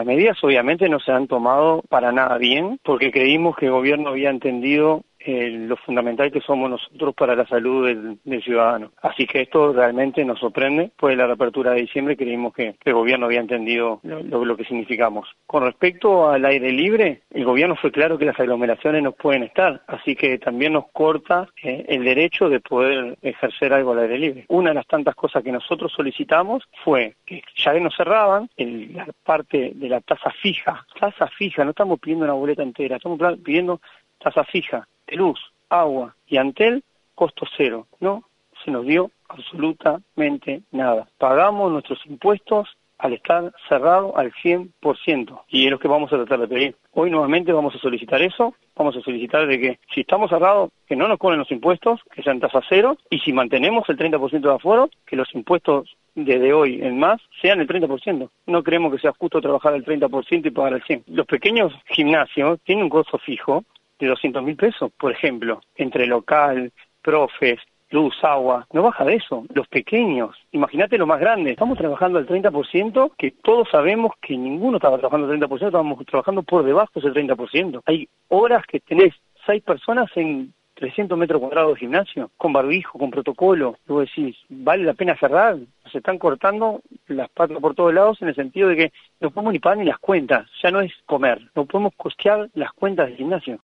medidas obviamente no se han tomado para nada bien, porque creímos que el gobierno había entendido lo fundamental que somos nosotros para la salud del ciudadano. Así que esto realmente nos sorprende. Después de la reapertura de diciembre creímos que el gobierno había entendido lo que significamos. Con respecto al aire libre, el gobierno fue claro que las aglomeraciones no pueden estar, así que también nos corta el derecho de poder ejercer algo al aire libre. Una de las tantas cosas que nosotros solicitamos fue que ya que nos cerraban, la parte de la tasa fija, no estamos pidiendo una boleta entera, estamos pidiendo tasa fija de luz, agua y Antel, costo cero. No se nos dio absolutamente nada. Pagamos nuestros impuestos al estar cerrado al 100%, y es lo que vamos a tratar de pedir. Hoy nuevamente vamos a solicitar eso, vamos a solicitar de que si estamos cerrados, que no nos cobren los impuestos, que sean tasa cero, y si mantenemos el 30% de aforo, que los impuestos desde hoy en más sean el 30%. No creemos que sea justo trabajar al 30% y pagar al 100%. Los pequeños gimnasios tienen un costo fijo de 200.000 pesos, por ejemplo, entre local, profes, luz, agua, no baja de eso. Los pequeños, imagínate lo más grande, estamos trabajando al 30%, que todos sabemos que ninguno estaba trabajando al 30%, estábamos trabajando por debajo de ese 30%. Hay horas que tenés 6 personas en 300 metros cuadrados de gimnasio, con barbijo, con protocolo. Y vos decís, ¿vale la pena cerrar? Se están cortando las patas por todos lados en el sentido de que no podemos ni pagar ni las cuentas, ya no es comer, no podemos costear las cuentas del gimnasio.